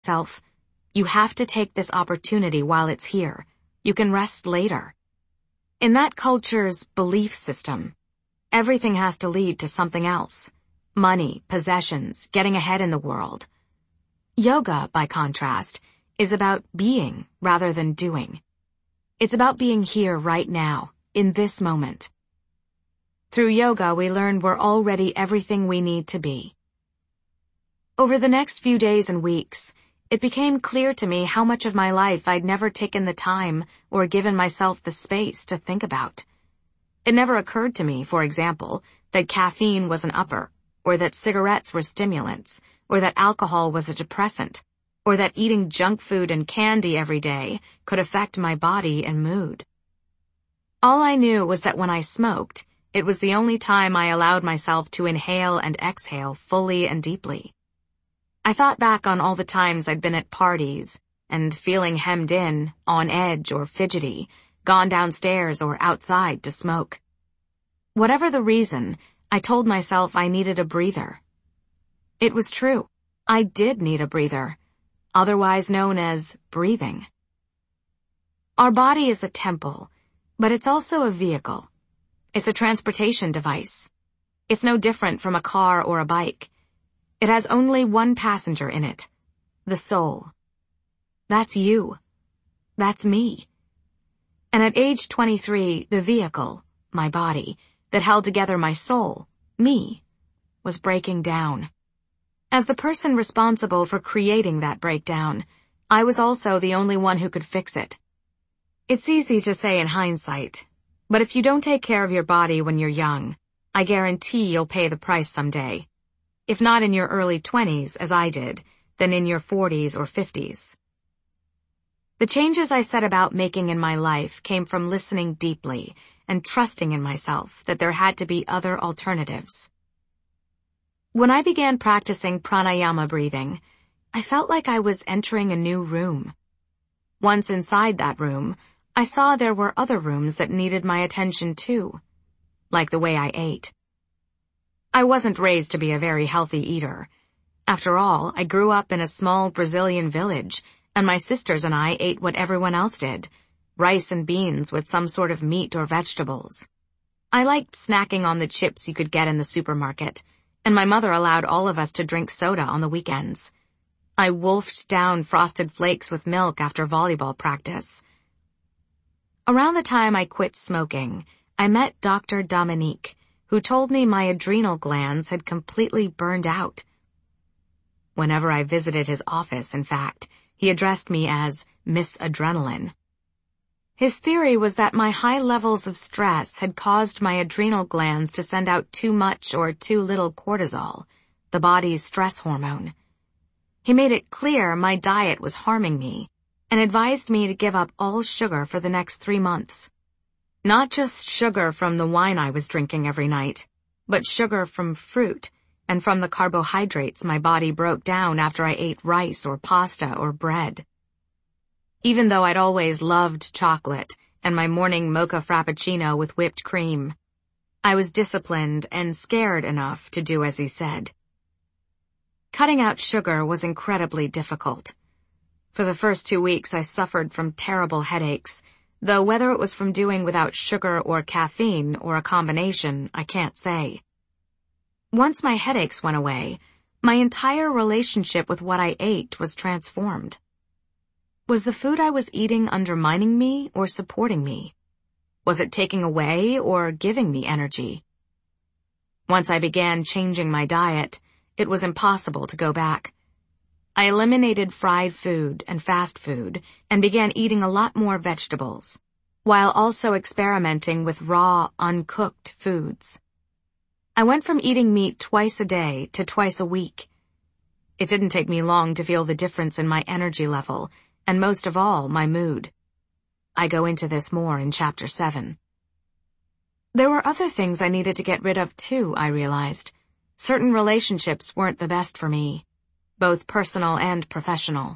myself, "You have to take this opportunity while it's here. You can rest later." In that culture's belief system, everything has to lead to something else. Money, possessions, getting ahead in the world. Yoga, by contrast, is about being rather than doing. It's about being here right now, in this moment. Through yoga, we learn we're already everything we need to be. Over the next few days and weeks, it became clear to me how much of my life I'd never taken the time or given myself the space to think about. It never occurred to me, for example, that caffeine was an upper, or that cigarettes were stimulants, or that alcohol was a depressant, or that eating junk food and candy every day could affect my body and mood. All I knew was that when I smoked, it was the only time I allowed myself to inhale and exhale fully and deeply. I thought back on all the times I'd been at parties and feeling hemmed in, on edge or fidgety, gone downstairs or outside to smoke. Whatever the reason, I told myself I needed a breather. It was true. I did need a breather, otherwise known as breathing. Our body is a temple, but it's also a vehicle. It's a transportation device. It's no different from a car or a bike. It has only one passenger in it, the soul. That's you. That's me. And at age 23, the vehicle, my body, that held together my soul, me, was breaking down. As the person responsible for creating that breakdown, I was also the only one who could fix it. It's easy to say in hindsight, but if you don't take care of your body when you're young, I guarantee you'll pay the price someday. If not in your early 20s, as I did, then in your 40s or 50s. The changes I set about making in my life came from listening deeply and trusting in myself that there had to be other alternatives. When I began practicing pranayama breathing, I felt like I was entering a new room. Once inside that room, I saw there were other rooms that needed my attention too, like the way I ate. I wasn't raised to be a very healthy eater. After all, I grew up in a small Brazilian village, and my sisters and I ate what everyone else did, rice and beans with some sort of meat or vegetables. I liked snacking on the chips you could get in the supermarket, and my mother allowed all of us to drink soda on the weekends. I wolfed down Frosted Flakes with milk after volleyball practice. Around the time I quit smoking, I met Dr. Dominique, who told me my adrenal glands had completely burned out. Whenever I visited his office, in fact, he addressed me as Miss Adrenaline. His theory was that my high levels of stress had caused my adrenal glands to send out too much or too little cortisol, the body's stress hormone. He made it clear my diet was harming me and advised me to give up all sugar for the next 3 months. Not just sugar from the wine I was drinking every night, but sugar from fruit and from the carbohydrates my body broke down after I ate rice or pasta or bread. Even though I'd always loved chocolate and my morning mocha frappuccino with whipped cream, I was disciplined and scared enough to do as he said. Cutting out sugar was incredibly difficult. For the first 2 weeks I suffered from terrible headaches, though whether it was from doing without sugar or caffeine or a combination, I can't say. Once my headaches went away, my entire relationship with what I ate was transformed. Was the food I was eating undermining me or supporting me? Was it taking away or giving me energy? Once I began changing my diet, it was impossible to go back. I eliminated fried food and fast food and began eating a lot more vegetables, while also experimenting with raw, uncooked foods. I went from eating meat twice a day to twice a week. It didn't take me long to feel the difference in my energy level, and most of all, my mood. I go into this more in Chapter 7. There were other things I needed to get rid of too, I realized. Certain relationships weren't the best for me, both personal and professional.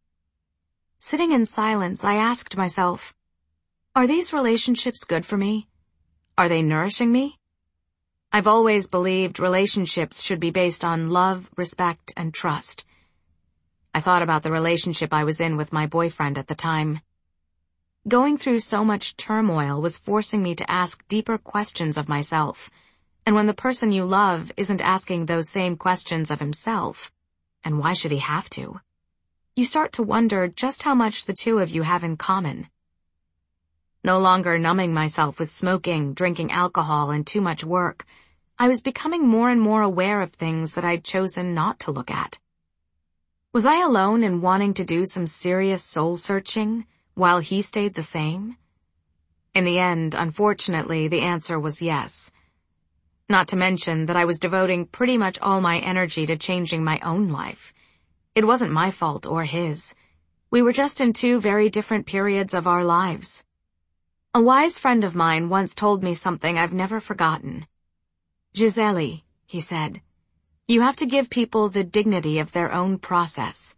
Sitting in silence, I asked myself, are these relationships good for me? Are they nourishing me? I've always believed relationships should be based on love, respect, and trust. I thought about the relationship I was in with my boyfriend at the time. Going through so much turmoil was forcing me to ask deeper questions of myself, and when the person you love isn't asking those same questions of himself, and why should he have to? You start to wonder just how much the two of you have in common. No longer numbing myself with smoking, drinking alcohol, and too much work, I was becoming more and more aware of things that I'd chosen not to look at. Was I alone in wanting to do some serious soul-searching, while he stayed the same? In the end, unfortunately, the answer was yes. Not to mention that I was devoting pretty much all my energy to changing my own life. It wasn't my fault or his. We were just in two very different periods of our lives. A wise friend of mine once told me something I've never forgotten. "Gisele," he said, "you have to give people the dignity of their own process."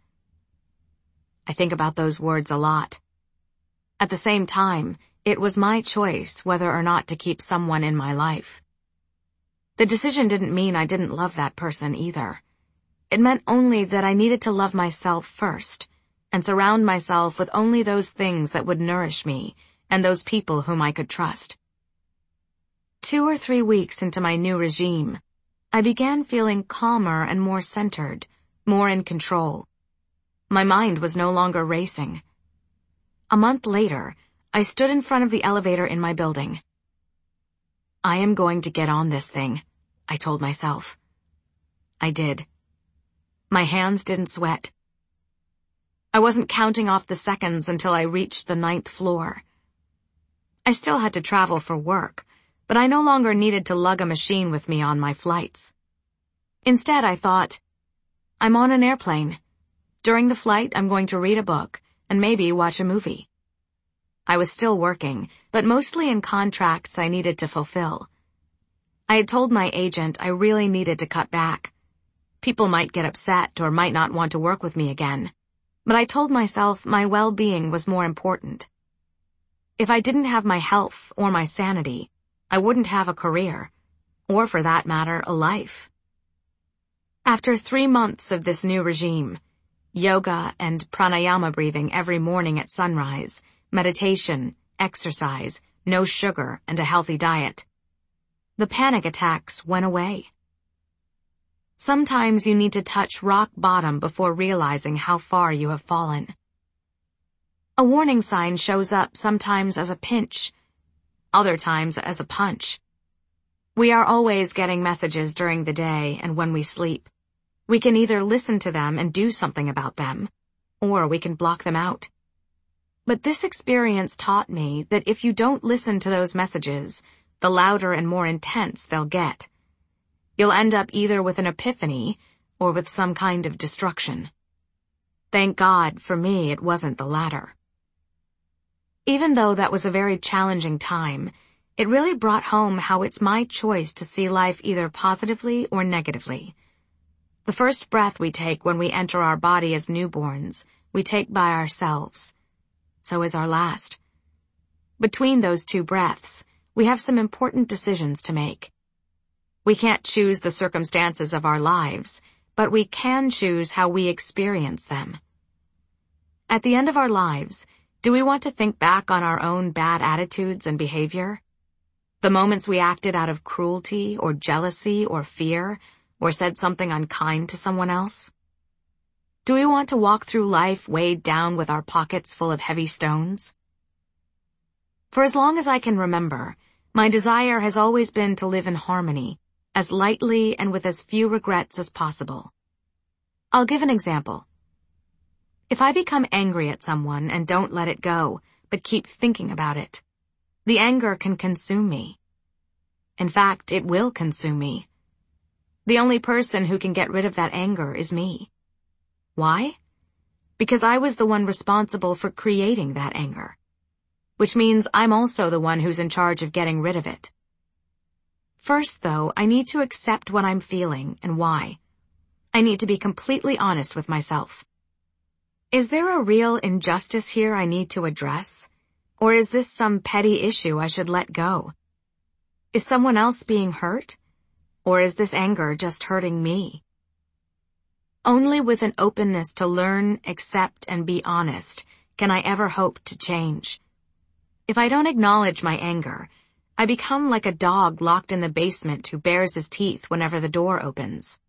I think about those words a lot. At the same time, it was my choice whether or not to keep someone in my life. The decision didn't mean I didn't love that person either. It meant only that I needed to love myself first, and surround myself with only those things that would nourish me, and those people whom I could trust. 2 or 3 weeks into my new regime, I began feeling calmer and more centered, more in control. My mind was no longer racing. A month later, I stood in front of the elevator in my building. I am going to get on this thing, I told myself. I did. My hands didn't sweat. I wasn't counting off the seconds until I reached the 9th floor. I still had to travel for work, but I no longer needed to lug a machine with me on my flights. Instead, I thought, I'm on an airplane. During the flight, I'm going to read a book and maybe watch a movie. I was still working, but mostly in contracts I needed to fulfill. I had told my agent I really needed to cut back. People might get upset or might not want to work with me again, but I told myself my well-being was more important. If I didn't have my health or my sanity, I wouldn't have a career, or for that matter, a life. After 3 months of this new regime, yoga and pranayama breathing every morning at sunrise, meditation, exercise, no sugar, and a healthy diet, the panic attacks went away. Sometimes you need to touch rock bottom before realizing how far you have fallen. A warning sign shows up sometimes as a pinch, other times as a punch. We are always getting messages during the day and when we sleep. We can either listen to them and do something about them, or we can block them out. But this experience taught me that if you don't listen to those messages, the louder and more intense they'll get. You'll end up either with an epiphany or with some kind of destruction. Thank God, for me, it wasn't the latter. Even though that was a very challenging time, it really brought home how it's my choice to see life either positively or negatively. The first breath we take when we enter our body as newborns, we take by ourselves. So is our last. Between those 2 breaths, we have some important decisions to make. We can't choose the circumstances of our lives, but we can choose how we experience them. At the end of our lives, do we want to think back on our own bad attitudes and behavior? The moments we acted out of cruelty or jealousy or fear, or said something unkind to someone else? Do we want to walk through life weighed down with our pockets full of heavy stones? For as long as I can remember, my desire has always been to live in harmony, as lightly and with as few regrets as possible. I'll give an example. If I become angry at someone and don't let it go, but keep thinking about it, the anger can consume me. In fact, it will consume me. The only person who can get rid of that anger is me. Why? Because I was the one responsible for creating that anger. Which means I'm also the one who's in charge of getting rid of it. First, though, I need to accept what I'm feeling and why. I need to be completely honest with myself. Is there a real injustice here I need to address? Or is this some petty issue I should let go? Is someone else being hurt? Or is this anger just hurting me? Only with an openness to learn, accept, and be honest can I ever hope to change. If I don't acknowledge my anger, I become like a dog locked in the basement who bares his teeth whenever the door opens.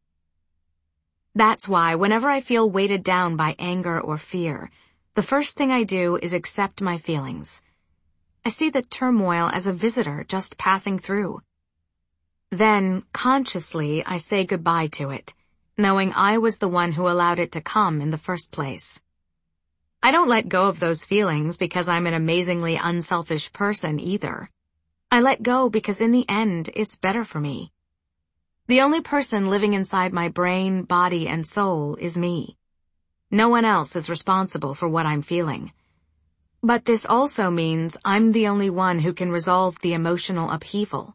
That's why whenever I feel weighted down by anger or fear, the first thing I do is accept my feelings. I see the turmoil as a visitor just passing through. Then, consciously, I say goodbye to it, knowing I was the one who allowed it to come in the first place. I don't let go of those feelings because I'm an amazingly unselfish person either. I let go because in the end, it's better for me. The only person living inside my brain, body, and soul is me. No one else is responsible for what I'm feeling. But this also means I'm the only one who can resolve the emotional upheaval.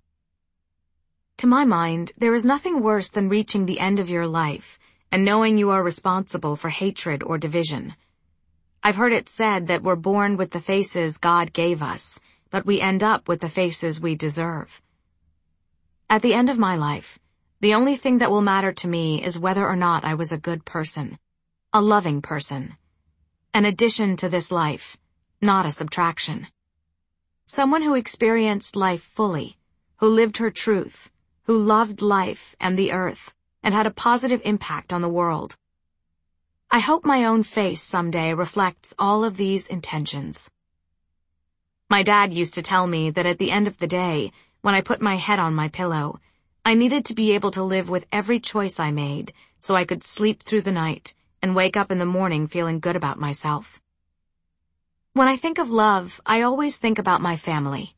To my mind, there is nothing worse than reaching the end of your life and knowing you are responsible for hatred or division. I've heard it said that we're born with the faces God gave us, but we end up with the faces we deserve. At the end of my life, the only thing that will matter to me is whether or not I was a good person, a loving person, an addition to this life, not a subtraction. Someone who experienced life fully, who lived her truth, who loved life and the earth, and had a positive impact on the world. I hope my own face someday reflects all of these intentions. My dad used to tell me that at the end of the day, when I put my head on my pillow, I needed to be able to live with every choice I made so I could sleep through the night and wake up in the morning feeling good about myself. When I think of love, I always think about my family.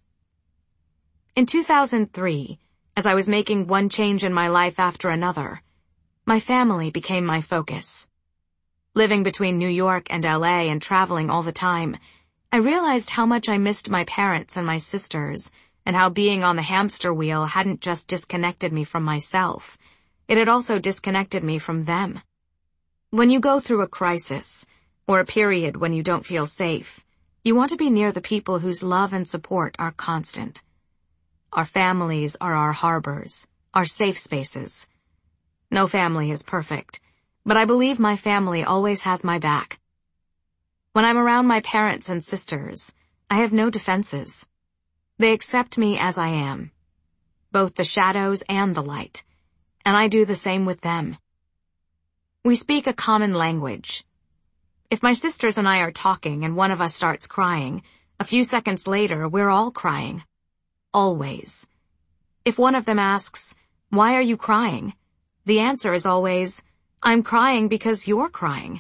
In 2003, as I was making one change in my life after another, my family became my focus. Living between New York and LA and traveling all the time, I realized how much I missed my parents and my sisters, and how being on the hamster wheel hadn't just disconnected me from myself, it had also disconnected me from them. When you go through a crisis, or a period when you don't feel safe, you want to be near the people whose love and support are constant. Our families are our harbors, our safe spaces. No family is perfect, but I believe my family always has my back. When I'm around my parents and sisters, I have no defenses. They accept me as I am, both the shadows and the light, and I do the same with them. We speak a common language. If my sisters and I are talking and one of us starts crying, a few seconds later we're all crying. Always. If one of them asks, "Why are you crying?" the answer is always, "I'm crying because you're crying."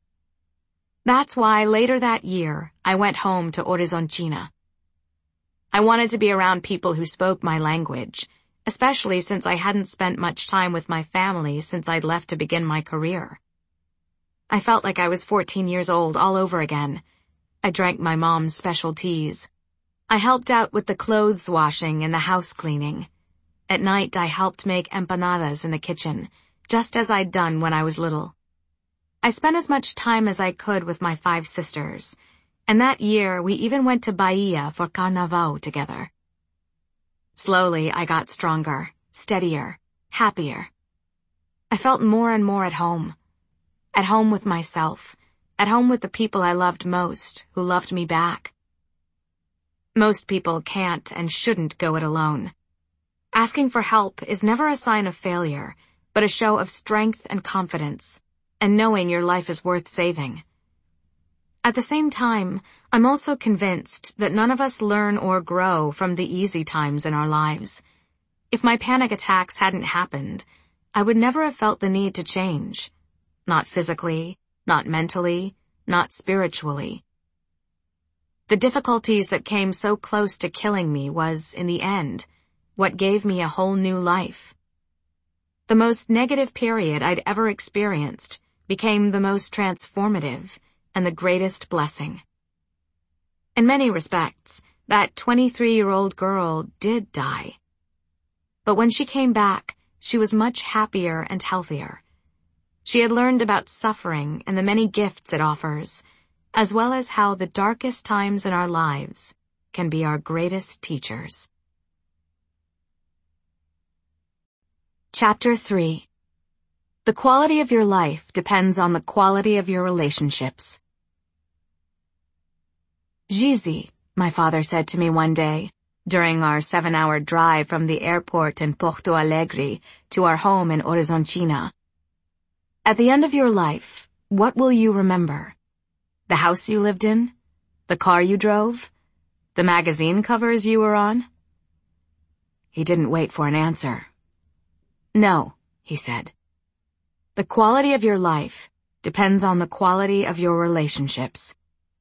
That's why later that year, I went home to Horizontina. I wanted to be around people who spoke my language, especially since I hadn't spent much time with my family since I'd left to begin my career. I felt like I was 14 years old all over again. I drank my mom's special teas. I helped out with the clothes washing and the house cleaning. At night, I helped make empanadas in the kitchen, just as I'd done when I was little. I spent as much time as I could with my 5 sisters, and that year we even went to Bahia for Carnaval together. Slowly, I got stronger, steadier, happier. I felt more and more at home with myself, at home with the people I loved most, who loved me back. Most people can't and shouldn't go it alone. Asking for help is never a sign of failure, but a show of strength and confidence, and knowing your life is worth saving. At the same time, I'm also convinced that none of us learn or grow from the easy times in our lives. If my panic attacks hadn't happened, I would never have felt the need to change. Not physically, not mentally, not spiritually. The difficulties that came so close to killing me was, in the end, what gave me a whole new life. The most negative period I'd ever experienced became the most transformative and the greatest blessing. In many respects, that 23-year-old girl did die. But when she came back, she was much happier and healthier. She had learned about suffering and the many gifts it offers, as well as how the darkest times in our lives can be our greatest teachers. Chapter 3. The quality of your life depends on the quality of your relationships. Gizi, my father said to me one day, during our 7-hour drive from the airport in Porto Alegre to our home in Horizontina. At the end of your life, what will you remember? The house you lived in? The car you drove? The magazine covers you were on? He didn't wait for an answer. No, he said. The quality of your life depends on the quality of your relationships.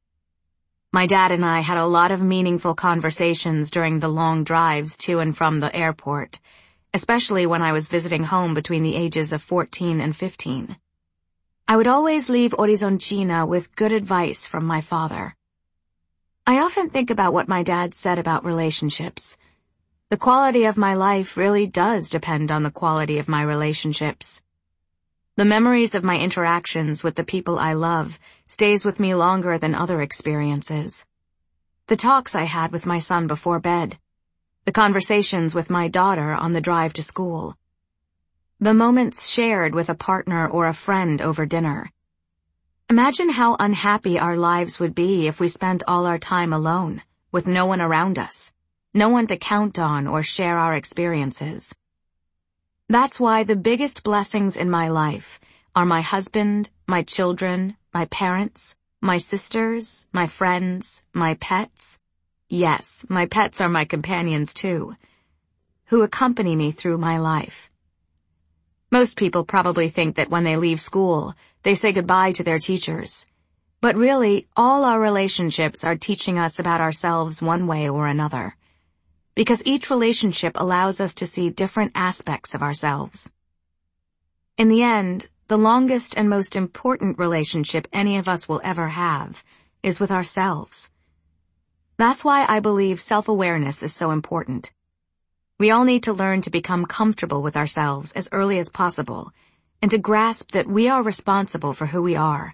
My dad and I had a lot of meaningful conversations during the long drives to and from the airport, especially when I was visiting home between the ages of 14 and 15. I would always leave Horizontina with good advice from my father. I often think about what my dad said about relationships. The quality of my life really does depend on the quality of my relationships. The memories of my interactions with the people I love stays with me longer than other experiences. The talks I had with my son before bed. The conversations with my daughter on the drive to school. The moments shared with a partner or a friend over dinner. Imagine how unhappy our lives would be if we spent all our time alone, with no one around us, no one to count on or share our experiences. That's why the biggest blessings in my life are my husband, my children, my parents, my sisters, my friends, my pets. Yes, my pets are my companions too, who accompany me through my life. Most people probably think that when they leave school, they say goodbye to their teachers. But really, all our relationships are teaching us about ourselves one way or another. Because each relationship allows us to see different aspects of ourselves. In the end, the longest and most important relationship any of us will ever have is with ourselves. That's why I believe self-awareness is so important. We all need to learn to become comfortable with ourselves as early as possible, and to grasp that we are responsible for who we are.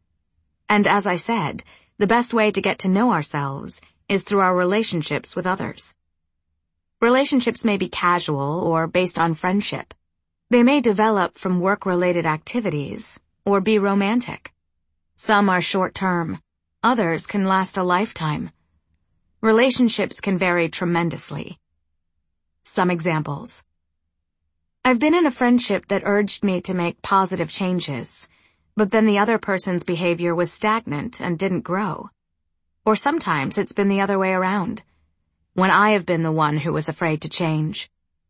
And as I said, the best way to get to know ourselves is through our relationships with others. Relationships may be casual or based on friendship. They may develop from work-related activities or be romantic. Some are short-term. Others can last a lifetime. Relationships can vary tremendously. Some examples. I've been in a friendship that urged me to make positive changes, but then the other person's behavior was stagnant and didn't grow. Or sometimes it's been the other way around, when I have been the one who was afraid to change.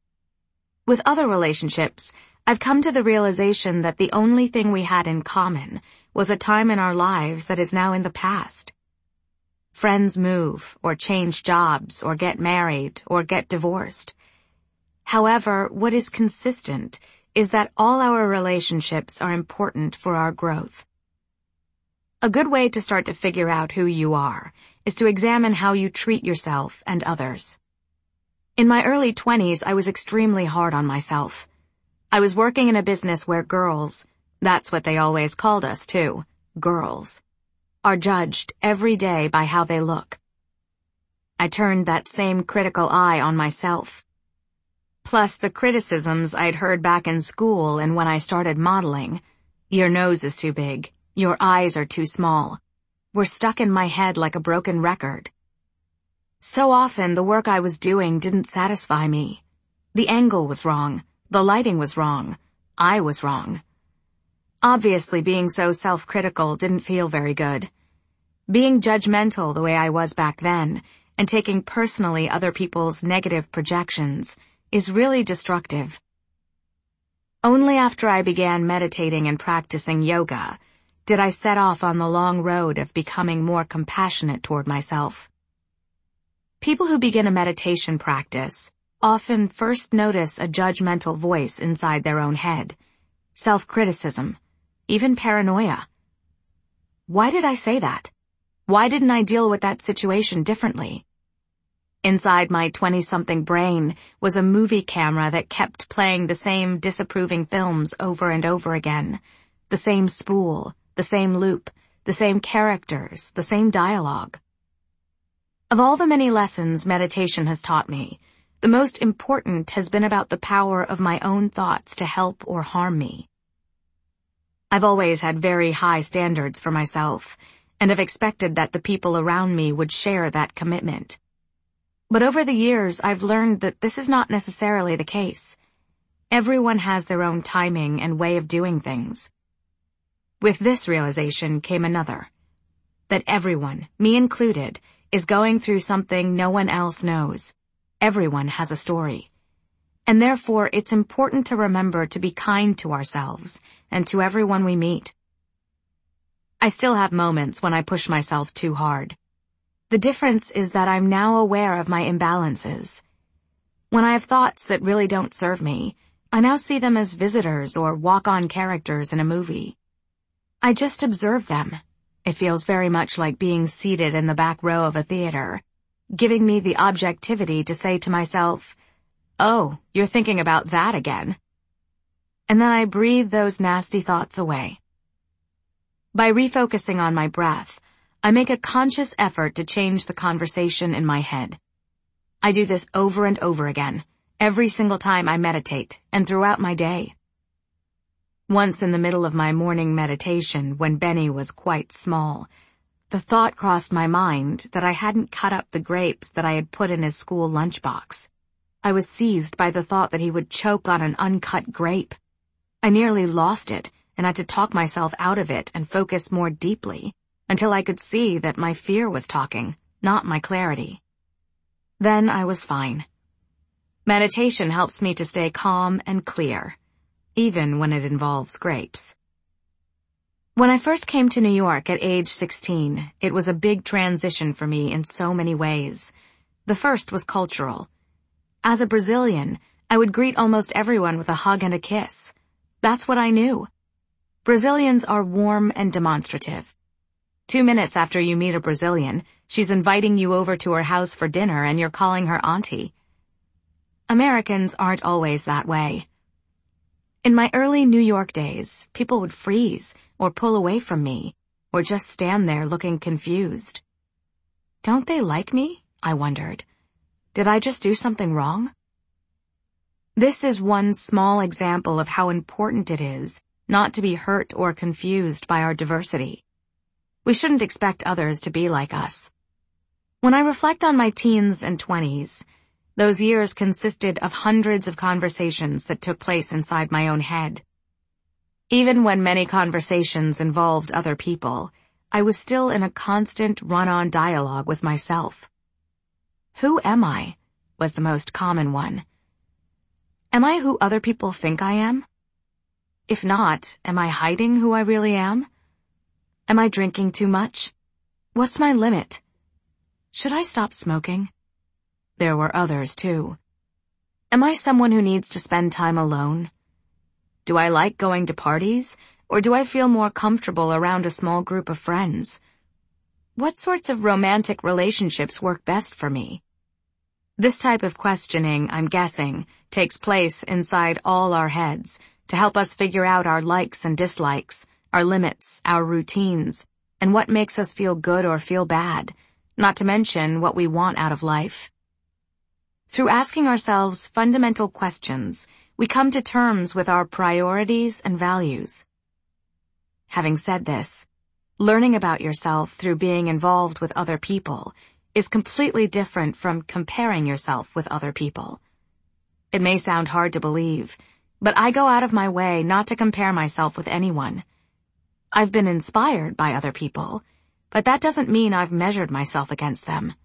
With other relationships, I've come to the realization that the only thing we had in common was a time in our lives that is now in the past. Friends move, or change jobs, or get married, or get divorced. However, what is consistent is that all our relationships are important for our growth. A good way to start to figure out who you are is to examine how you treat yourself and others. In my early 20s, I was extremely hard on myself. I was working in a business where girls, that's what they always called us too, girls, are judged every day by how they look. I turned that same critical eye on myself. Plus the criticisms I'd heard back in school and when I started modeling. Your nose is too big. Your eyes are too small. Were stuck in my head like a broken record. So often the work I was doing didn't satisfy me. The angle was wrong. The lighting was wrong. I was wrong. Obviously, being so self-critical didn't feel very good. Being judgmental the way I was back then, and taking personally other people's negative projections, is really destructive. Only after I began meditating and practicing yoga did I set off on the long road of becoming more compassionate toward myself. People who begin a meditation practice often first notice a judgmental voice inside their own head, self-criticism, even paranoia. Why did I say that? Why didn't I deal with that situation differently? Inside my 20-something brain was a movie camera that kept playing the same disapproving films over and over again, the same spool, the same loop, the same characters, the same dialogue. Of all the many lessons meditation has taught me, the most important has been about the power of my own thoughts to help or harm me. I've always had very high standards for myself, and have expected that the people around me would share that commitment. But over the years, I've learned that this is not necessarily the case. Everyone has their own timing and way of doing things. With this realization came another. That everyone, me included, is going through something no one else knows. Everyone has a story. And therefore, it's important to remember to be kind to ourselves and to everyone we meet. I still have moments when I push myself too hard. The difference is that I'm now aware of my imbalances. When I have thoughts that really don't serve me, I now see them as visitors or walk-on characters in a movie. I just observe them. It feels very much like being seated in the back row of a theater, giving me the objectivity to say to myself, "Oh, you're thinking about that again." And then I breathe those nasty thoughts away. By refocusing on my breath, I make a conscious effort to change the conversation in my head. I do this over and over again, every single time I meditate and throughout my day. Once in the middle of my morning meditation, when Benny was quite small, the thought crossed my mind that I hadn't cut up the grapes that I had put in his school lunchbox. I was seized by the thought that he would choke on an uncut grape. I nearly lost it and had to talk myself out of it and focus more deeply until I could see that my fear was talking, not my clarity. Then I was fine. Meditation helps me to stay calm and clear, even when it involves grapes. When I first came to New York at age 16, it was a big transition for me in so many ways. The first was cultural. As a Brazilian, I would greet almost everyone with a hug and a kiss. That's what I knew. Brazilians are warm and demonstrative. 2 minutes after you meet a Brazilian, she's inviting you over to her house for dinner and you're calling her auntie. Americans aren't always that way. In my early New York days, people would freeze or pull away from me, or just stand there looking confused. Don't they like me? I wondered. Did I just do something wrong? This is one small example of how important it is not to be hurt or confused by our diversity. We shouldn't expect others to be like us. When I reflect on my teens and 20s, those years consisted of hundreds of conversations that took place inside my own head. Even when many conversations involved other people, I was still in a constant run-on dialogue with myself. Who am I? Was the most common one. Am I who other people think I am? If not, am I hiding who I really am? Am I drinking too much? What's my limit? Should I stop smoking? There were others, too. Am I someone who needs to spend time alone? Do I like going to parties, or do I feel more comfortable around a small group of friends? What sorts of romantic relationships work best for me? This type of questioning, I'm guessing, takes place inside all our heads to help us figure out our likes and dislikes, our limits, our routines, and what makes us feel good or feel bad, not to mention what we want out of life. Through asking ourselves fundamental questions, we come to terms with our priorities and values. Having said this, learning about yourself through being involved with other people is completely different from comparing yourself with other people. It may sound hard to believe, but I go out of my way not to compare myself with anyone. I've been inspired by other people, but that doesn't mean I've measured myself against them.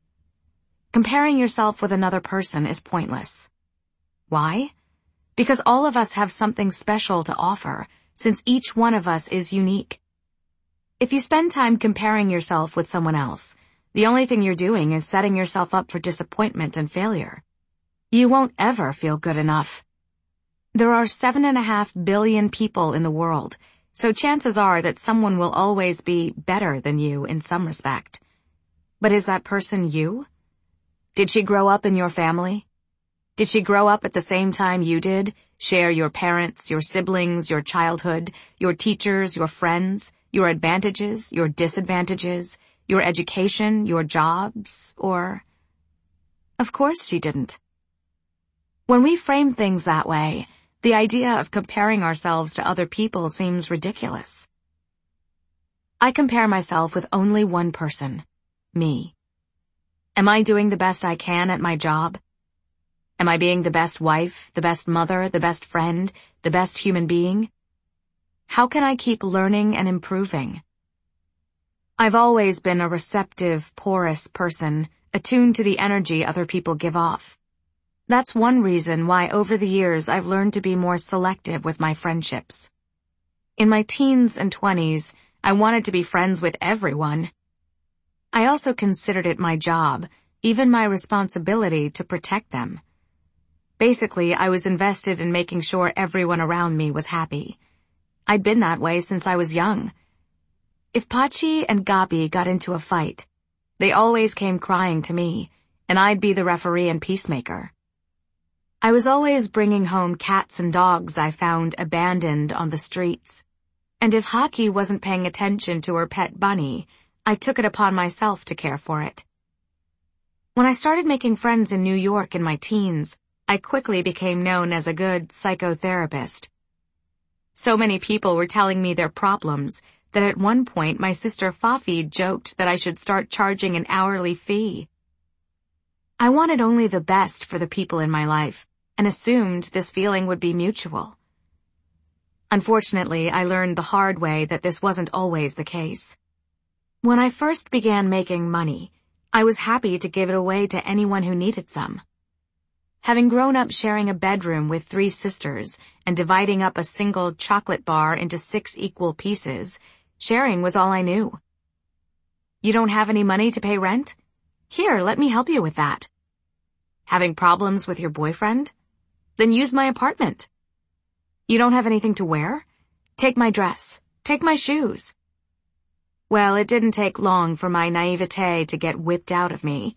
Comparing yourself with another person is pointless. Why? Because all of us have something special to offer, since each one of us is unique. If you spend time comparing yourself with someone else, the only thing you're doing is setting yourself up for disappointment and failure. You won't ever feel good enough. There are 7.5 billion people in the world, so chances are that someone will always be better than you in some respect. But is that person you? Did she grow up in your family? Did she grow up at the same time you did, share your parents, your siblings, your childhood, your teachers, your friends, your advantages, your disadvantages, your education, your jobs, or... Of course she didn't. When we frame things that way, The idea of comparing ourselves to other people seems ridiculous. I compare myself with only one person, me. Am I doing the best I can at my job? Am I being the best wife, the best mother, the best friend, the best human being? How can I keep learning and improving? I've always been a receptive, porous person, attuned to the energy other people give off. That's one reason why over the years I've learned to be more selective with my friendships. In my teens and 20s, I wanted to be friends with everyone. I also considered it my job, even my responsibility, to protect them. Basically, I was invested in making sure everyone around me was happy. I'd been that way since I was young. If Pachi and Gabi got into a fight, they always came crying to me, and I'd be the referee and peacemaker. I was always bringing home cats and dogs I found abandoned on the streets. And if Haki wasn't paying attention to her pet bunny, I took it upon myself to care for it. When I started making friends in New York in my teens, I quickly became known as a good psychotherapist. So many people were telling me their problems that at one point my sister Fafi joked that I should start charging an hourly fee. I wanted only the best for the people in my life and assumed this feeling would be mutual. Unfortunately, I learned the hard way that this wasn't always the case. When I first began making money, I was happy to give it away to anyone who needed some. Having grown up sharing a bedroom with 3 sisters and dividing up a single chocolate bar into 6 equal pieces, sharing was all I knew. You don't have any money to pay rent? Here, let me help you with that. Having problems with your boyfriend? Then use my apartment. You don't have anything to wear? Take my dress. Take my shoes. Well, it didn't take long for my naivete to get whipped out of me.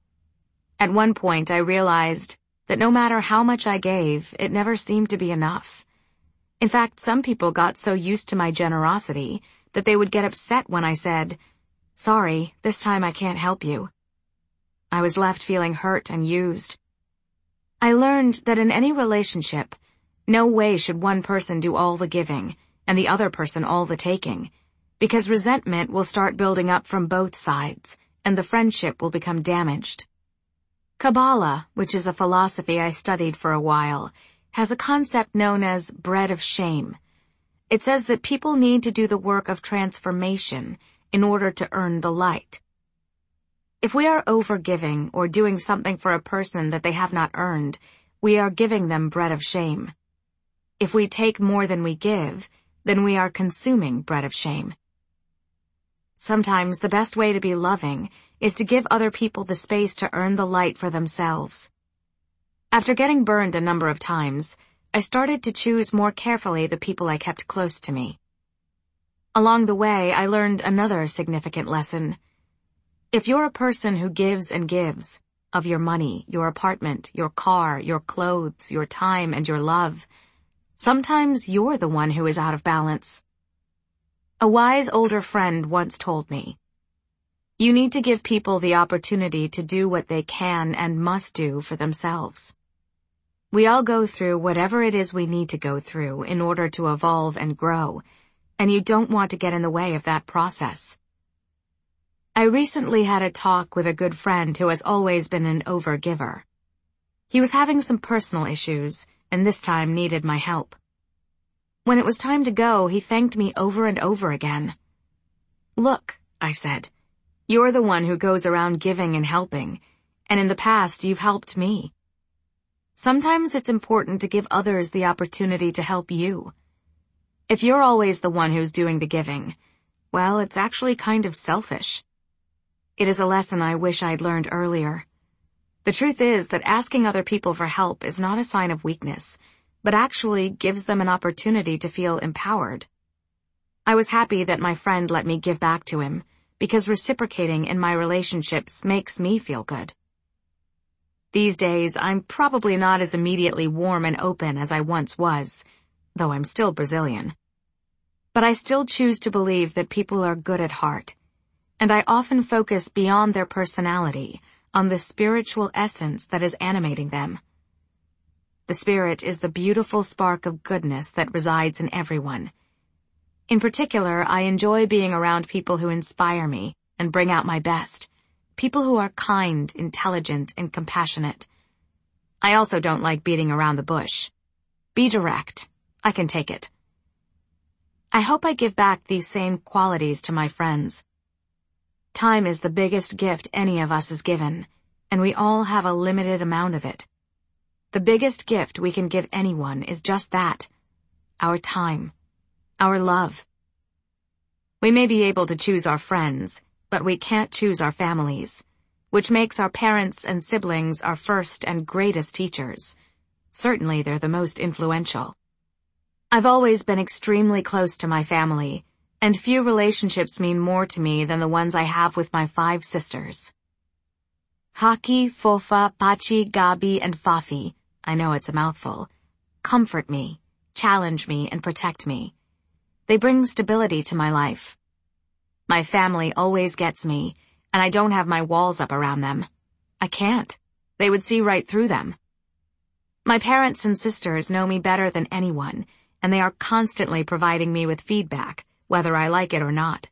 At one point, I realized that no matter how much I gave, it never seemed to be enough. In fact, some people got so used to my generosity that they would get upset when I said, "Sorry, this time I can't help you." I was left feeling hurt and used. I learned that in any relationship, no way should one person do all the giving and the other person all the taking, because resentment will start building up from both sides and the friendship will become damaged. Kabbalah, which is a philosophy I studied for a while, has a concept known as bread of shame. It says that people need to do the work of transformation in order to earn the light. If we are overgiving or doing something for a person that they have not earned, we are giving them bread of shame. If we take more than we give, then we are consuming bread of shame. Sometimes the best way to be loving is to give other people the space to earn the light for themselves. After getting burned a number of times, I started to choose more carefully the people I kept close to me. Along the way, I learned another significant lesson. If you're a person who gives and gives, of your money, your apartment, your car, your clothes, your time, and your love, sometimes you're the one who is out of balance. A wise older friend once told me, "You need to give people the opportunity to do what they can and must do for themselves." We all go through whatever it is we need to go through in order to evolve and grow, and you don't want to get in the way of that process. I recently had a talk with a good friend who has always been an overgiver. He was having some personal issues, and this time needed my help. When it was time to go, he thanked me over and over again. "Look," I said, "you're the one who goes around giving and helping, and in the past you've helped me. Sometimes it's important to give others the opportunity to help you. If you're always the one who's doing the giving, well, it's actually kind of selfish." It is a lesson I wish I'd learned earlier. The truth is that asking other people for help is not a sign of weakness, but actually gives them an opportunity to feel empowered. I was happy that my friend let me give back to him, because reciprocating in my relationships makes me feel good. These days, I'm probably not as immediately warm and open as I once was, though I'm still Brazilian. But I still choose to believe that people are good at heart, and I often focus beyond their personality on the spiritual essence that is animating them. The spirit is the beautiful spark of goodness that resides in everyone. In particular, I enjoy being around people who inspire me and bring out my best. People who are kind, intelligent, and compassionate. I also don't like beating around the bush. Be direct. I can take it. I hope I give back these same qualities to my friends. Time is the biggest gift any of us is given, and we all have a limited amount of it. The biggest gift we can give anyone is just that, our time, our love. We may be able to choose our friends, but we can't choose our families, which makes our parents and siblings our first and greatest teachers. Certainly they're the most influential. I've always been extremely close to my family, and few relationships mean more to me than the ones I have with my 5 sisters. Haki, Fofa, Pachi, Gabi, and Fafi, I know it's a mouthful, comfort me, challenge me, and protect me. They bring stability to my life. My family always gets me, and I don't have my walls up around them. I can't. They would see right through them. My parents and sisters know me better than anyone, and they are constantly providing me with feedback, whether I like it or not.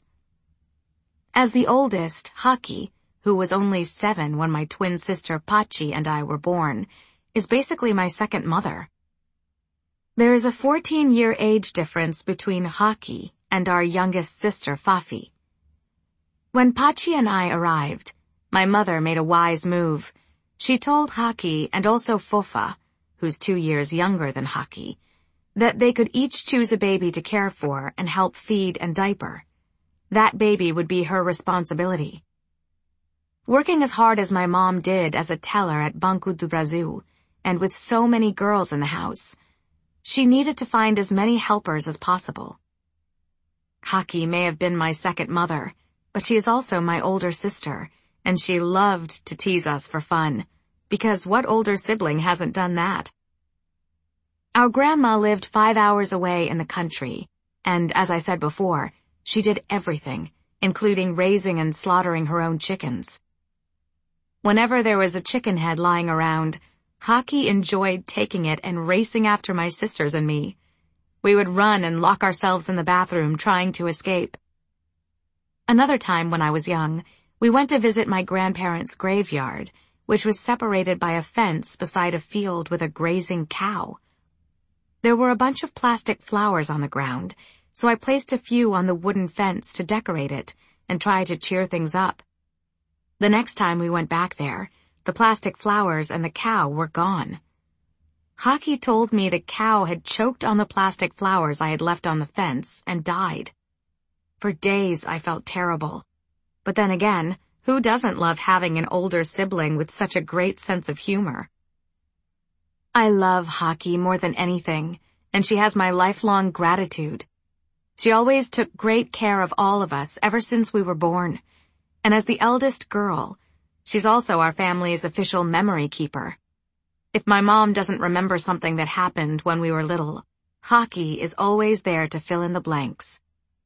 As the oldest, Haki, who was only 7 when my twin sister Pachi and I were born, is basically my second mother. There is a 14-year age difference between Haki and our youngest sister Fafi. When Pachi and I arrived, my mother made a wise move. She told Haki and also Fofa, who's 2 years younger than Haki, that they could each choose a baby to care for and help feed and diaper. That baby would be her responsibility. Working as hard as my mom did as a teller at Banco do Brasil, and with so many girls in the house, she needed to find as many helpers as possible. Haki may have been my second mother, but she is also my older sister, and she loved to tease us for fun, because what older sibling hasn't done that? Our grandma lived 5 hours away in the country, and as I said before, she did everything, including raising and slaughtering her own chickens. Whenever there was a chicken head lying around, Haki enjoyed taking it and racing after my sisters and me. We would run and lock ourselves in the bathroom trying to escape. Another time when I was young, we went to visit my grandparents' graveyard, which was separated by a fence beside a field with a grazing cow. There were a bunch of plastic flowers on the ground, so I placed a few on the wooden fence to decorate it and try to cheer things up. The next time we went back there, the plastic flowers and the cow were gone. Haki told me the cow had choked on the plastic flowers I had left on the fence and died. For days I felt terrible. But then again, who doesn't love having an older sibling with such a great sense of humor? I love Haki more than anything, and she has my lifelong gratitude. She always took great care of all of us ever since we were born, and as the eldest girl, she's also our family's official memory keeper. If my mom doesn't remember something that happened when we were little, Haki is always there to fill in the blanks.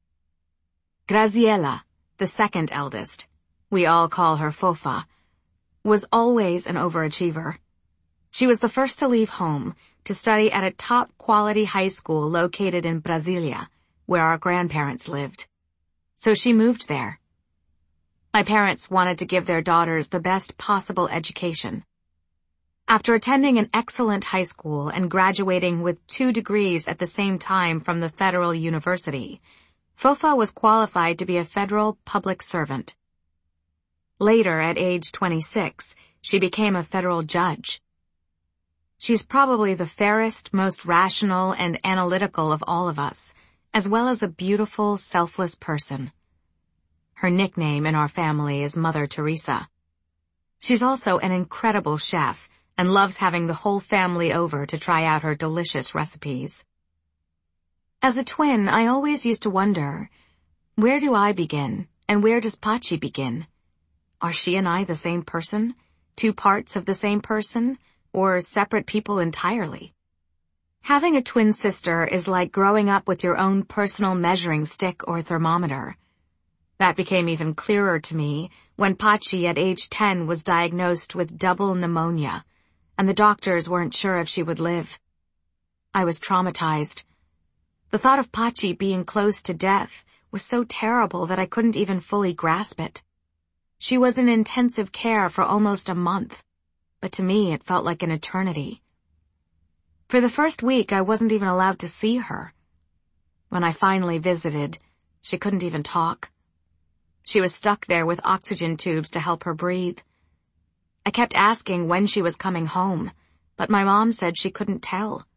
Graziella, the second eldest, we all call her Fofa, was always an overachiever. She was the first to leave home to study at a top-quality high school located in Brasilia, where our grandparents lived. So she moved there. My parents wanted to give their daughters the best possible education. After attending an excellent high school and graduating with 2 degrees at the same time from the Federal University, Fofa was qualified to be a federal public servant. Later, at age 26, she became a federal judge. She's probably the fairest, most rational, and analytical of all of us, as well as a beautiful, selfless person. Her nickname in our family is Mother Teresa. She's also an incredible chef and loves having the whole family over to try out her delicious recipes. As a twin, I always used to wonder, where do I begin, and where does Pachi begin? Are she and I the same person? 2 parts of the same person? Or separate people entirely? Having a twin sister is like growing up with your own personal measuring stick or thermometer. That became even clearer to me when Pachi at age 10 was diagnosed with double pneumonia, and the doctors weren't sure if she would live. I was traumatized. The thought of Pachi being close to death was so terrible that I couldn't even fully grasp it. She was in intensive care for almost a month, but to me it felt like an eternity. For the first week, I wasn't even allowed to see her. When I finally visited, she couldn't even talk. She was stuck there with oxygen tubes to help her breathe. I kept asking when she was coming home, but my mom said she couldn't tell.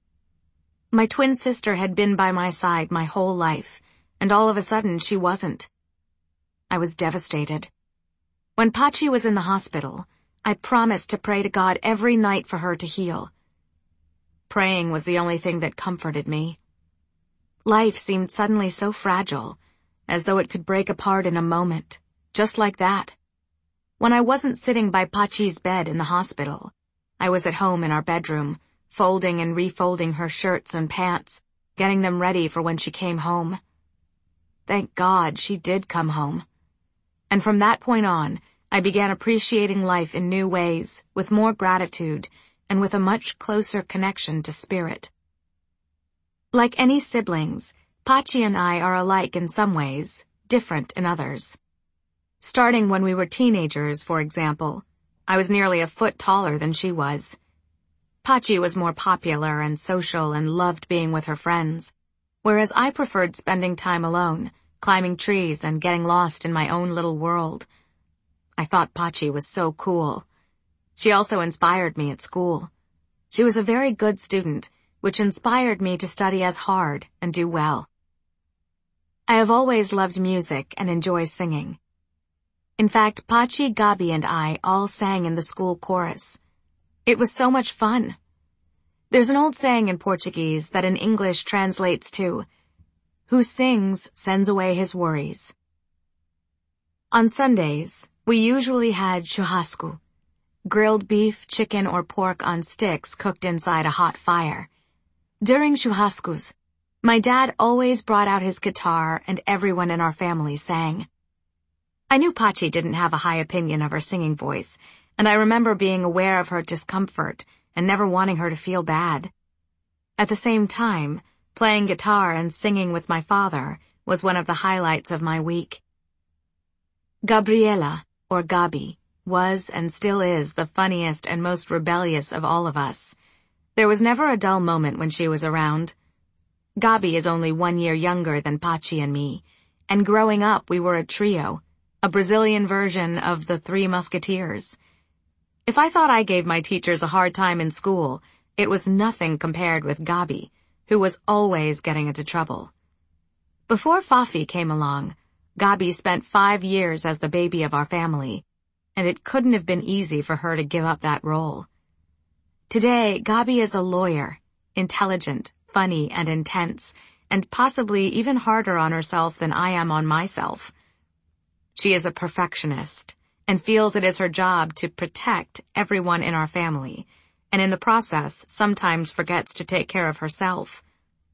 My twin sister had been by my side my whole life, and all of a sudden she wasn't. I was devastated. When Pachi was in the hospital, I promised to pray to God every night for her to heal. Praying was the only thing that comforted me. Life seemed suddenly so fragile, as though it could break apart in a moment, just like that. When I wasn't sitting by Pachi's bed in the hospital, I was at home in our bedroom, folding and refolding her shirts and pants, getting them ready for when she came home. Thank God she did come home. And from that point on, I began appreciating life in new ways, with more gratitude, and with a much closer connection to spirit. Like any siblings, Pachi and I are alike in some ways, different in others. Starting when we were teenagers, for example, I was nearly a foot taller than she was. Pachi was more popular and social and loved being with her friends, whereas I preferred spending time alone, climbing trees and getting lost in my own little world. I thought Pachi was so cool. She also inspired me at school. She was a very good student, which inspired me to study as hard and do well. I have always loved music and enjoy singing. In fact, Pachi, Gabi, and I all sang in the school chorus. It was so much fun. There's an old saying in Portuguese that in English translates to, "Who sings sends away his worries." On Sundays, we usually had churrasco, grilled beef, chicken, or pork on sticks cooked inside a hot fire. During churrascos, my dad always brought out his guitar and everyone in our family sang. I knew Pachi didn't have a high opinion of her singing voice, and I remember being aware of her discomfort and never wanting her to feel bad. At the same time, playing guitar and singing with my father was one of the highlights of my week. Gabriela, or Gabi, was and still is the funniest and most rebellious of all of us. There was never a dull moment when she was around. Gabi is only 1 year younger than Pachi and me, and growing up we were a trio, a Brazilian version of the Three Musketeers. If I thought I gave my teachers a hard time in school, it was nothing compared with Gabi, who was always getting into trouble. Before Fafi came along, Gabi spent 5 years as the baby of our family, and it couldn't have been easy for her to give up that role. Today, Gabi is a lawyer, intelligent, funny, and intense, and possibly even harder on herself than I am on myself. She is a perfectionist, and feels it is her job to protect everyone in our family, and in the process sometimes forgets to take care of herself.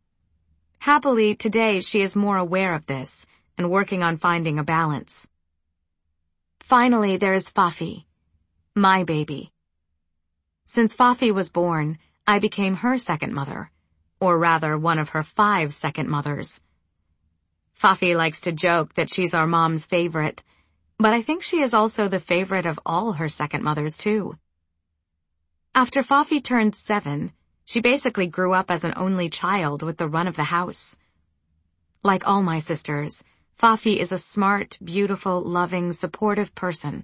Happily, today she is more aware of this, and working on finding a balance. Finally, there is Fafi, my baby. Since Fafi was born, I became her second mother, or rather one of her 5 second mothers. Fafi likes to joke that she's our mom's favorite, but I think she is also the favorite of all her second mothers too. After Fafi turned 7, she basically grew up as an only child with the run of the house. Like all my sisters, Fafi is a smart, beautiful, loving, supportive person.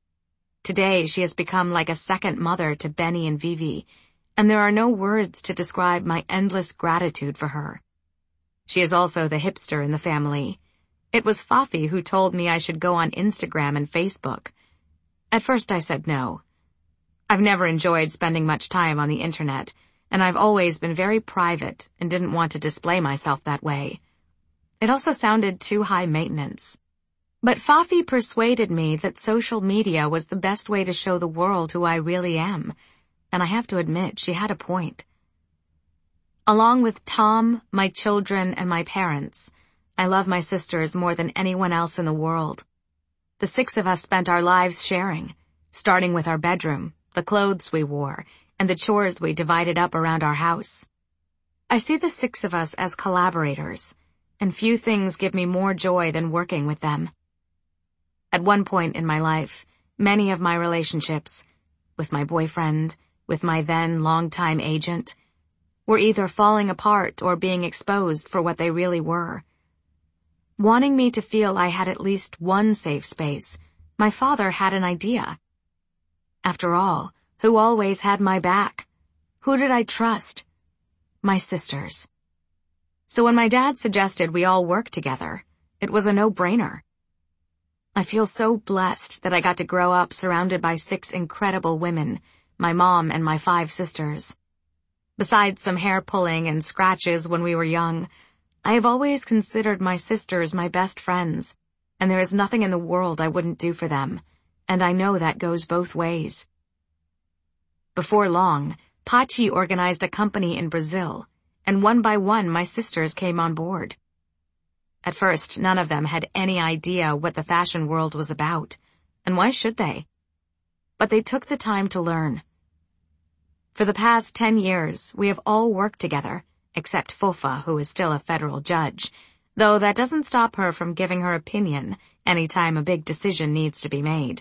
Today, she has become like a second mother to Benny and Vivi, and there are no words to describe my endless gratitude for her. She is also the hipster in the family. It was Fafi who told me I should go on Instagram and Facebook. At first I said no. I've never enjoyed spending much time on the internet, and I've always been very private and didn't want to display myself that way. It also sounded too high maintenance. But Fafi persuaded me that social media was the best way to show the world who I really am, and I have to admit she had a point. Along with Tom, my children, and my parents, I love my sisters more than anyone else in the world. The 6 of us spent our lives sharing, starting with our bedroom, the clothes we wore, and the chores we divided up around our house. I see the 6 of us as collaborators, and few things give me more joy than working with them. At one point in my life, many of my relationships, with my boyfriend, with my then longtime agent, were either falling apart or being exposed for what they really were. Wanting me to feel I had at least one safe space, my father had an idea. After all, who always had my back? Who did I trust? My sisters. So when my dad suggested we all work together, it was a no-brainer. I feel so blessed that I got to grow up surrounded by 6 incredible women, my mom and my 5 sisters. Besides some hair-pulling and scratches when we were young, I have always considered my sisters my best friends, and there is nothing in the world I wouldn't do for them, and I know that goes both ways. Before long, Pachi organized a company in Brazil, and one by one my sisters came on board. At first, none of them had any idea what the fashion world was about, and why should they? But they took the time to learn. For the past 10 years, we have all worked together, except Fofa, who is still a federal judge, though that doesn't stop her from giving her opinion anytime a big decision needs to be made.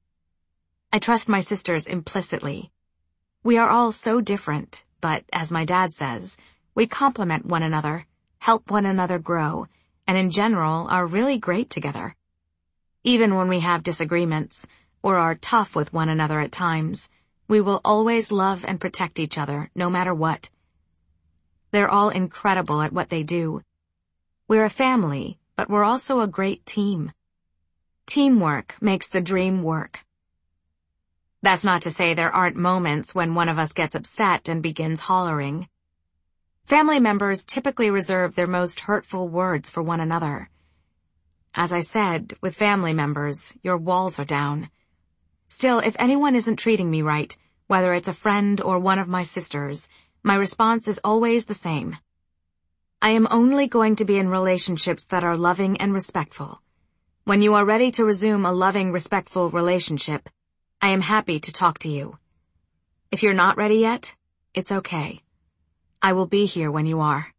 I trust my sisters implicitly. We are all so different, but, as my dad says, we complement one another, help one another grow, and in general are really great together. Even when we have disagreements, or are tough with one another at times, we will always love and protect each other, no matter what. They're all incredible at what they do. We're a family, but we're also a great team. Teamwork makes the dream work. That's not to say there aren't moments when one of us gets upset and begins hollering. Family members typically reserve their most hurtful words for one another. As I said, with family members, your walls are down. Still, if anyone isn't treating me right, whether it's a friend or one of my sisters, my response is always the same. I am only going to be in relationships that are loving and respectful. When you are ready to resume a loving, respectful relationship, I am happy to talk to you. If you're not ready yet, it's okay. I will be here when you are.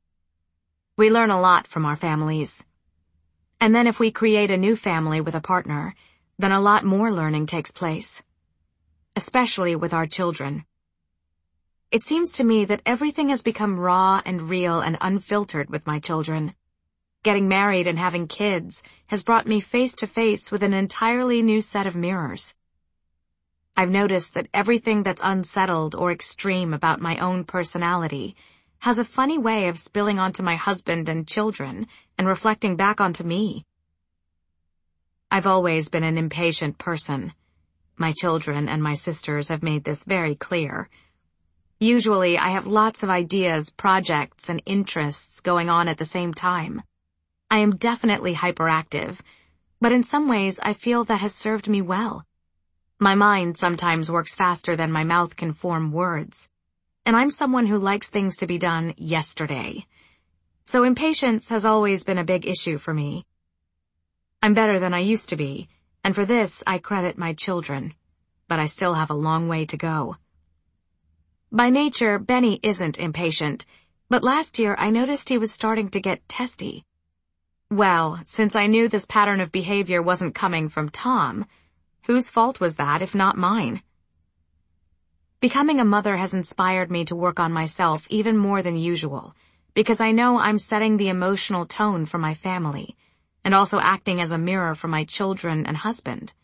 We learn a lot from our families. And then if we create a new family with a partner, then a lot more learning takes place. Especially with our children. It seems to me that everything has become raw and real and unfiltered with my children. Getting married and having kids has brought me face to face with an entirely new set of mirrors. I've noticed that everything that's unsettled or extreme about my own personality has a funny way of spilling onto my husband and children and reflecting back onto me. I've always been an impatient person. My children and my sisters have made this very clear. Usually, I have lots of ideas, projects, and interests going on at the same time. I am definitely hyperactive, but in some ways I feel that has served me well. My mind sometimes works faster than my mouth can form words, and I'm someone who likes things to be done yesterday. So impatience has always been a big issue for me. I'm better than I used to be, and for this I credit my children, but I still have a long way to go. By nature, Benny isn't impatient, but last year I noticed he was starting to get testy. Well, since I knew this pattern of behavior wasn't coming from Tom, whose fault was that if not mine? Becoming a mother has inspired me to work on myself even more than usual, because I know I'm setting the emotional tone for my family, and also acting as a mirror for my children and husband.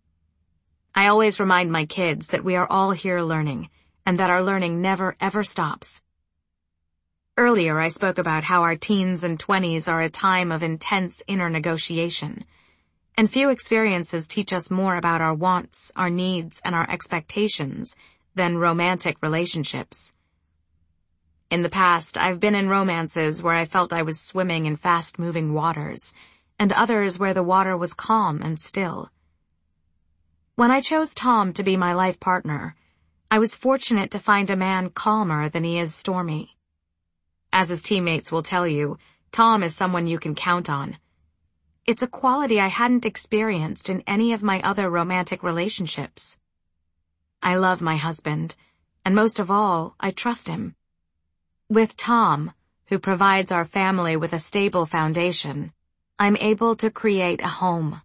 I always remind my kids that we are all here learning, and that our learning never ever stops. Earlier I spoke about how our teens and 20s are a time of intense inner negotiation, and few experiences teach us more about our wants, our needs, and our expectations than romantic relationships. In the past, I've been in romances where I felt I was swimming in fast-moving waters, and others where the water was calm and still. When I chose Tom to be my life partner, I was fortunate to find a man calmer than he is stormy. As his teammates will tell you, Tom is someone you can count on. It's a quality I hadn't experienced in any of my other romantic relationships. I love my husband, and most of all, I trust him. With Tom, who provides our family with a stable foundation, I'm able to create a home.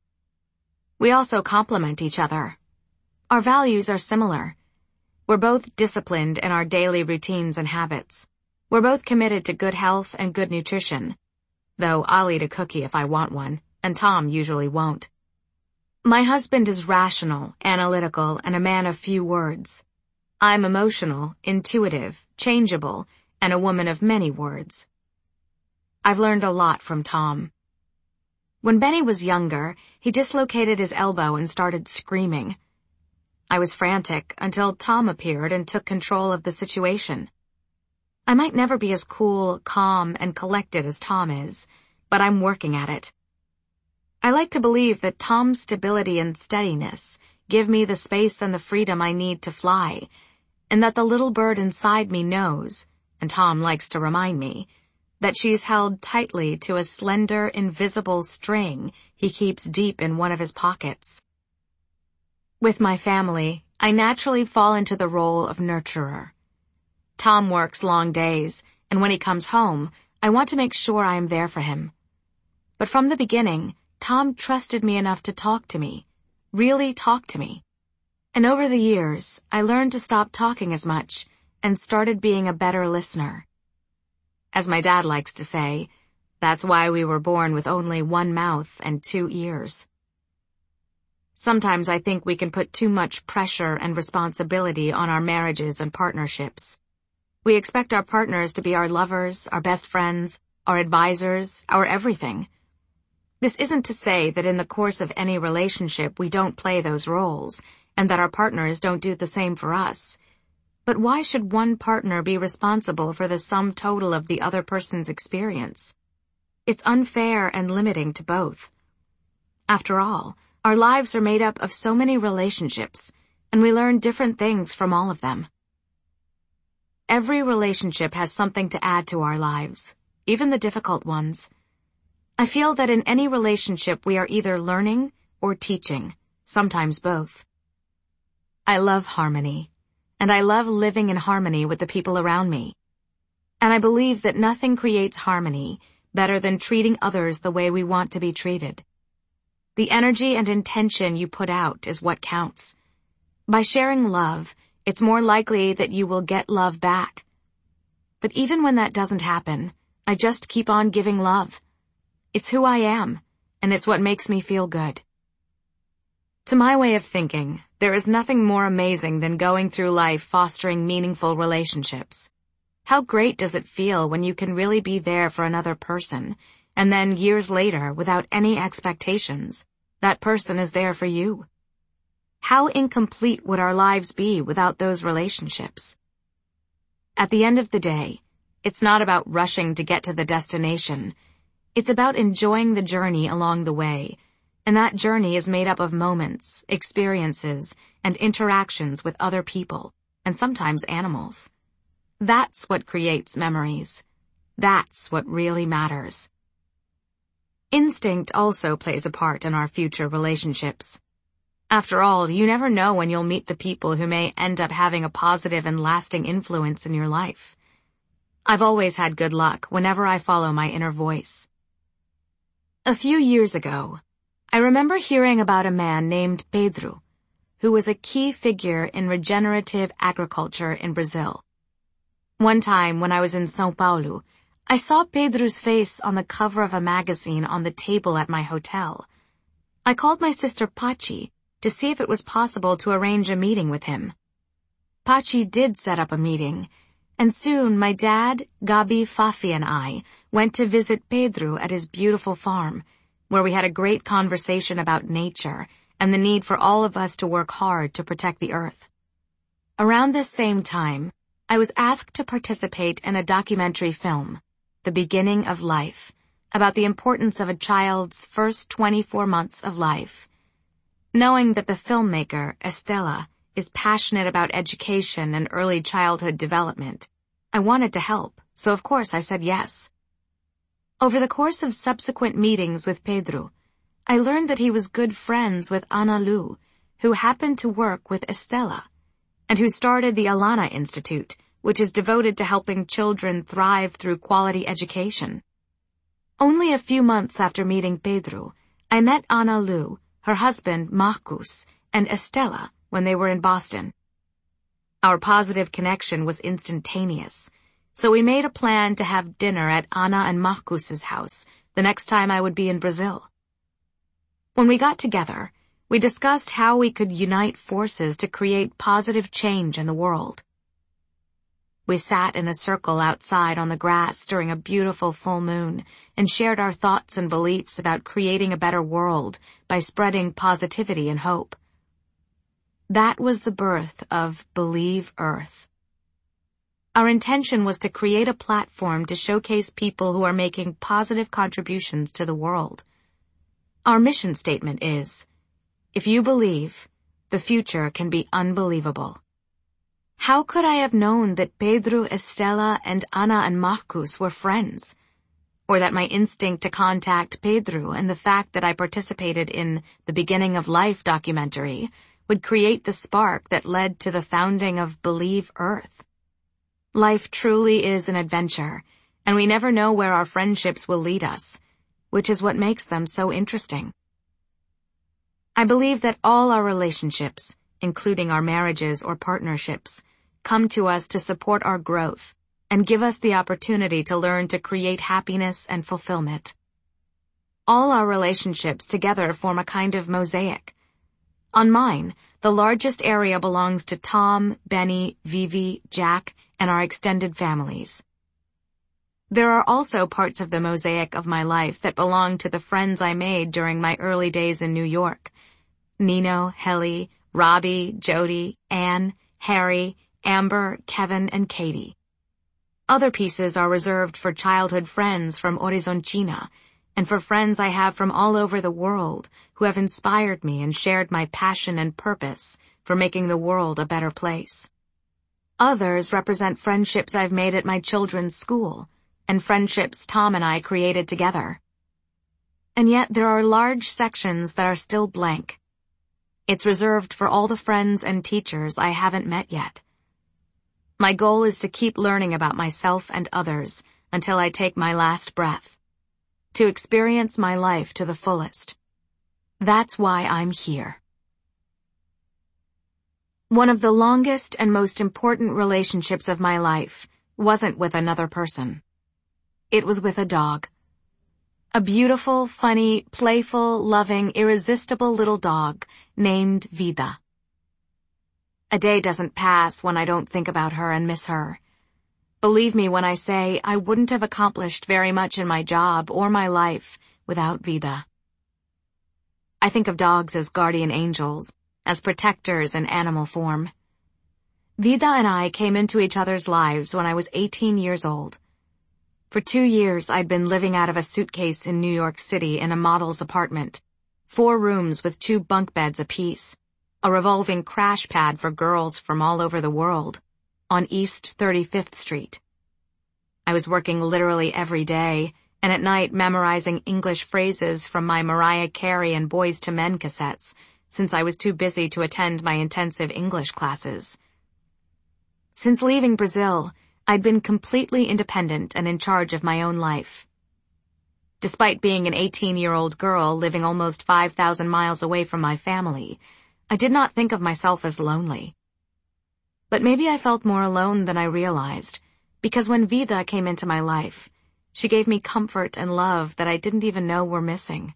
We also complement each other. Our values are similar. We're both disciplined in our daily routines and habits. We're both committed to good health and good nutrition, though I'll eat a cookie if I want one, and Tom usually won't. My husband is rational, analytical, and a man of few words. I'm emotional, intuitive, changeable, and a woman of many words. I've learned a lot from Tom. When Benny was younger, he dislocated his elbow and started screaming. I was frantic until Tom appeared and took control of the situation. I might never be as cool, calm, and collected as Tom is, but I'm working at it. I like to believe that Tom's stability and steadiness give me the space and the freedom I need to fly, and that the little bird inside me knows, and Tom likes to remind me, that she's held tightly to a slender, invisible string he keeps deep in one of his pockets. With my family, I naturally fall into the role of nurturer. Tom works long days, and when he comes home, I want to make sure I am there for him. But from the beginning, Tom trusted me enough to talk to me, really talk to me. And over the years, I learned to stop talking as much and started being a better listener. As my dad likes to say, that's why we were born with only one mouth and two ears. Sometimes I think we can put too much pressure and responsibility on our marriages and partnerships. We expect our partners to be our lovers, our best friends, our advisors, our everything. This isn't to say that in the course of any relationship we don't play those roles, and that our partners don't do the same for us. But why should one partner be responsible for the sum total of the other person's experience? It's unfair and limiting to both. After all, our lives are made up of so many relationships, and we learn different things from all of them. Every relationship has something to add to our lives, even the difficult ones. I feel that in any relationship we are either learning or teaching, sometimes both. I love harmony, and I love living in harmony with the people around me. And I believe that nothing creates harmony better than treating others the way we want to be treated. The energy and intention you put out is what counts. By sharing love, it's more likely that you will get love back. But even when that doesn't happen, I just keep on giving love. It's who I am, and it's what makes me feel good. To my way of thinking, there is nothing more amazing than going through life fostering meaningful relationships. How great does it feel when you can really be there for another person, and then years later, without any expectations, that person is there for you? How incomplete would our lives be without those relationships? At the end of the day, it's not about rushing to get to the destination. It's about enjoying the journey along the way, and that journey is made up of moments, experiences, and interactions with other people, and sometimes animals. That's what creates memories. That's what really matters. Instinct also plays a part in our future relationships. After all, you never know when you'll meet the people who may end up having a positive and lasting influence in your life. I've always had good luck whenever I follow my inner voice. A few years ago, I remember hearing about a man named Pedro, who was a key figure in regenerative agriculture in Brazil. One time when I was in São Paulo, I saw Pedro's face on the cover of a magazine on the table at my hotel. I called my sister Pachi to see if it was possible to arrange a meeting with him. Pachi did set up a meeting, and soon my dad, Gabi, Fafi, and I went to visit Pedro at his beautiful farm, where we had a great conversation about nature and the need for all of us to work hard to protect the earth. Around this same time, I was asked to participate in a documentary film, The Beginning of Life, about the importance of a child's first 24 months of life. Knowing that the filmmaker, Estela, is passionate about education and early childhood development, I wanted to help, so of course I said yes. Over the course of subsequent meetings with Pedro, I learned that he was good friends with Ana Lu, who happened to work with Estela, and who started the Alana Institute, which is devoted to helping children thrive through quality education. Only a few months after meeting Pedro, I met Ana Lu, her husband Marcus, and Estela when they were in Boston. Our positive connection was instantaneous, so we made a plan to have dinner at Ana and Marcus's house the next time I would be in Brazil. When we got together, we discussed how we could unite forces to create positive change in the world. We sat in a circle outside on the grass during a beautiful full moon and shared our thoughts and beliefs about creating a better world by spreading positivity and hope. That was the birth of Believe Earth. Our intention was to create a platform to showcase people who are making positive contributions to the world. Our mission statement is, if you believe, the future can be unbelievable. How could I have known that Pedro, Estela, and Ana and Marcus were friends? Or that my instinct to contact Pedro and the fact that I participated in the Beginning of Life documentary would create the spark that led to the founding of Believe Earth? Life truly is an adventure, and we never know where our friendships will lead us, which is what makes them so interesting. I believe that all our relationships, including our marriages or partnerships, come to us to support our growth and give us the opportunity to learn to create happiness and fulfillment. All our relationships together form a kind of mosaic. On mine, the largest area belongs to Tom, Benny, Vivi, Jack, and our extended families. There are also parts of the mosaic of my life that belong to the friends I made during my early days in New York. Nino, Helly, Robbie, Jody, Anne, Harry, Amber, Kevin, and Katie. Other pieces are reserved for childhood friends from Horizontina and for friends I have from all over the world who have inspired me and shared my passion and purpose for making the world a better place. Others represent friendships I've made at my children's school and friendships Tom and I created together. And yet there are large sections that are still blank. It's reserved for all the friends and teachers I haven't met yet. My goal is to keep learning about myself and others until I take my last breath, to experience my life to the fullest. That's why I'm here. One of the longest and most important relationships of my life wasn't with another person. It was with a dog. A beautiful, funny, playful, loving, irresistible little dog named Vida. A day doesn't pass when I don't think about her and miss her. Believe me when I say I wouldn't have accomplished very much in my job or my life without Vida. I think of dogs as guardian angels, as protectors in animal form. Vida and I came into each other's lives when I was 18 years old. For 2 years, I'd been living out of a suitcase in New York City in a model's apartment, 4 rooms with 2 bunk beds apiece, a revolving crash pad for girls from all over the world, on East 35th Street. I was working literally every day, and at night memorizing English phrases from my Mariah Carey and Boyz II Men cassettes, since I was too busy to attend my intensive English classes. Since leaving Brazil, I'd been completely independent and in charge of my own life. Despite being an 18-year-old girl living almost 5,000 miles away from my family, I did not think of myself as lonely. But maybe I felt more alone than I realized, because when Vida came into my life, she gave me comfort and love that I didn't even know were missing.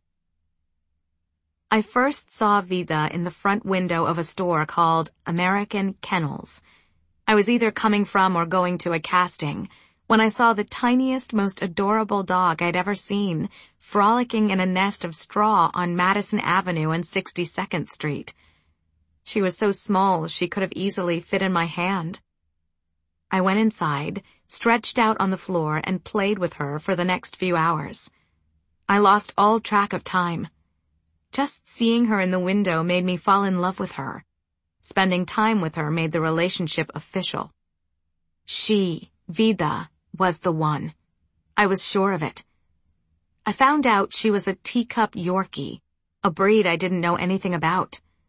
I first saw Vida in the front window of a store called American Kennels. I was either coming from or going to a casting when I saw the tiniest, most adorable dog I'd ever seen frolicking in a nest of straw on Madison Avenue and 62nd Street. She was so small she could have easily fit in my hand. I went inside, stretched out on the floor, and played with her for the next few hours. I lost all track of time. Just seeing her in the window made me fall in love with her. Spending time with her made the relationship official. She, Vida, was the one. I was sure of it. I found out she was a teacup Yorkie, a breed I didn't know anything about.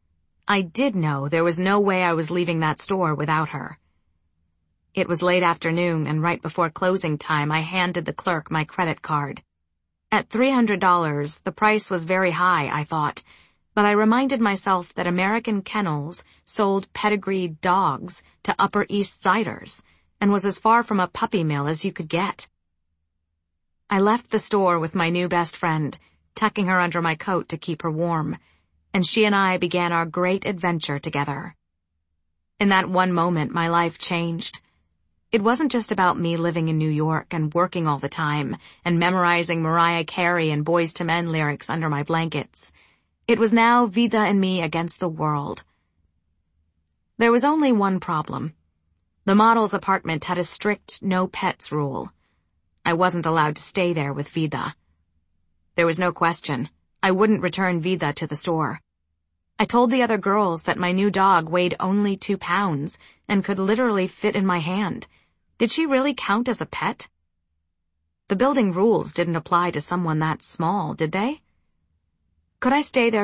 I did know there was no way I was leaving that store without her. It was late afternoon, and right before closing time, I handed the clerk my credit card. At $300, the price was very high, I thought, but I reminded myself that American Kennels sold pedigreed dogs to Upper East Siders and was as far from a puppy mill as you could get. I left the store with my new best friend, tucking her under my coat to keep her warm, and she and I began our great adventure together. In that one moment, my life changed. It wasn't just about me living in New York and working all the time and memorizing Mariah Carey and Boyz II Men lyrics under my blankets. It was now Vida and me against the world. There was only one problem. The model's apartment had a strict no pets rule. I wasn't allowed to stay there with Vida. There was no question. I wouldn't return Vida to the store. I told the other girls that my new dog weighed only 2 pounds and could literally fit in my hand. Did she really count as a pet? The building rules didn't apply to someone that small, did they? Could I stay there